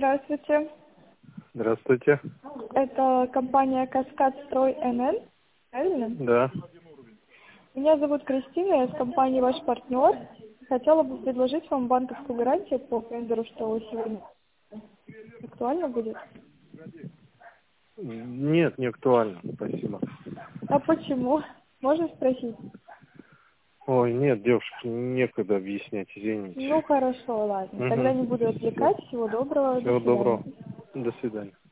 Здравствуйте. Здравствуйте. Это компания «Каскад Строй НН», правильно? Да. Меня зовут Кристина, я с компании «Ваш партнер». Хотела бы предложить вам банковскую гарантию по тендеру, что сегодня актуально будет. Нет, не актуально. Спасибо. А почему? Можно спросить? Ой, нет, девушка, некогда объяснять, извините. Ну хорошо, ладно. Тогда не буду отвлекать. Всего доброго. До Всего свидания. доброго. До свидания.